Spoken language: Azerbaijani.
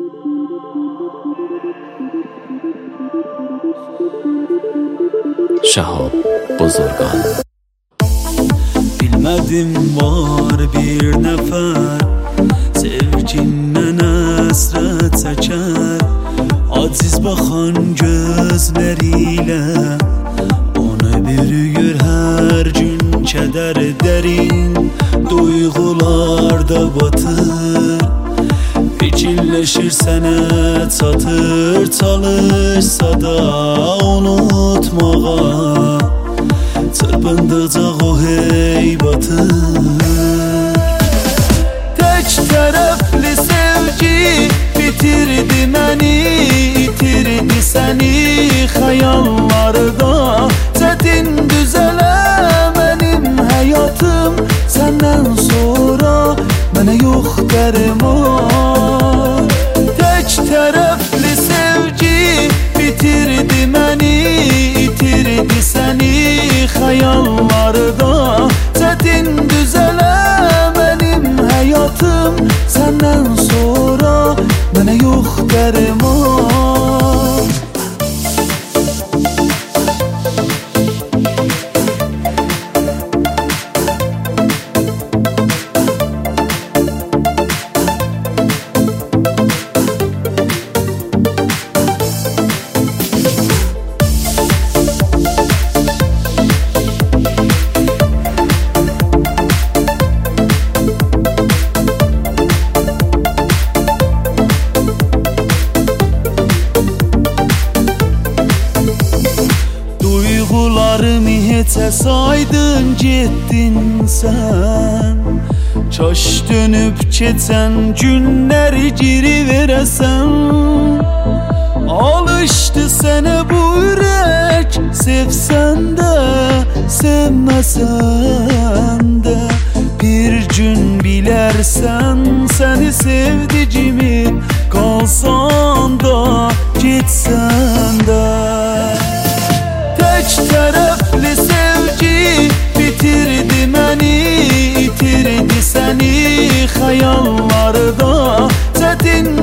Şahab Bozorgan. Bilmədim var bir nəfər sevgindən əsrət çəkər, aciz baxan gözləriyle onu bürüyür hər gün kədər, dərin duyğularda batır. Fikirləşir sənə çatır, çalışsa da unutmağa, çırpındıqca o hey batır. Tek tərəfli sevgi bitirdi məni, itirdi səni xəyallarda. Çətin düzələ mənim həyatım, səndən sonra mənə yox dərman. Tek tərəfli sevgi bitirdi məni, itirdi səni xəyallarda. Çətin düzələ mənim həyatım, səndən sonra mənə yox dərman. Duyğularımı heçə saydın, getdin sən. Kaş dönüb keçən günləri geri verəsən. Alışdı sənə bu ürək, sevsən də, sevməsən də. Bir gün bilərsən səni sevdicimi, qalsan da, getsən də. Tek tərəfli sevgi bitirdi məni, itirdi səni xəyallarda. Çətin